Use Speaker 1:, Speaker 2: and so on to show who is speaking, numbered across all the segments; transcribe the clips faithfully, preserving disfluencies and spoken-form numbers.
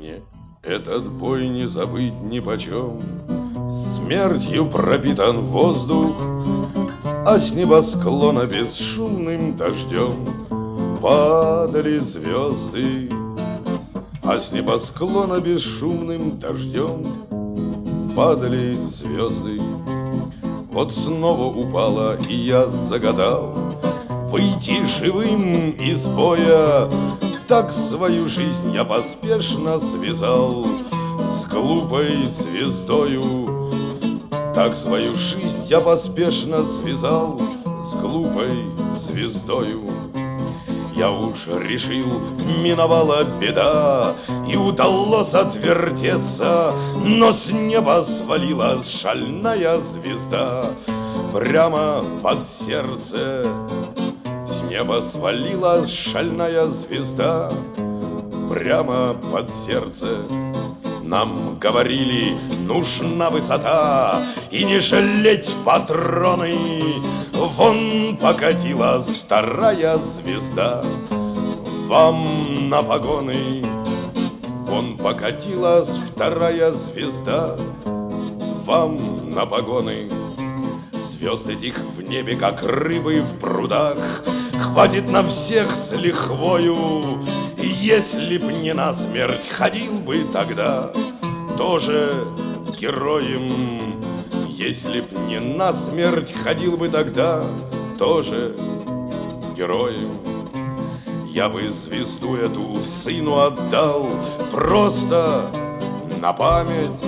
Speaker 1: мне этот бой не забыть нипочем. Смертью пропитан воздух, а с небосклона бесшумным дождем падали звезды, а с небосклона бесшумным дождем падали звезды. Вот снова упала, и я загадал выйти живым из боя. Так свою жизнь я поспешно связал с глупой звездою. Так свою жизнь я поспешно связал с глупой звездою. Я уж решил, миновала беда, и удалось отвертеться, но с неба свалилась шальная звезда прямо под сердце. С неба свалилась шальная звезда прямо под сердце. Нам говорили, нужна высота и не жалеть патроны. Вон покатилась вторая звезда вам на погоны. Вон покатилась вторая звезда вам на погоны. Звезд этих в небе, как рыбы в прудах, хватит на всех с лихвою. И если б не насмерть, ходил бы тогда тоже героем. Если б не насмерть, ходил бы тогда тоже героем. Я бы звезду эту сыну отдал просто на память.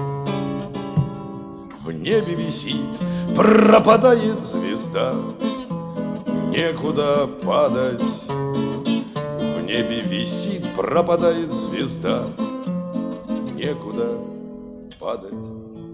Speaker 1: В небе висит, пропадает звезда, некуда падать. В небе висит, пропадает звезда, некуда падать.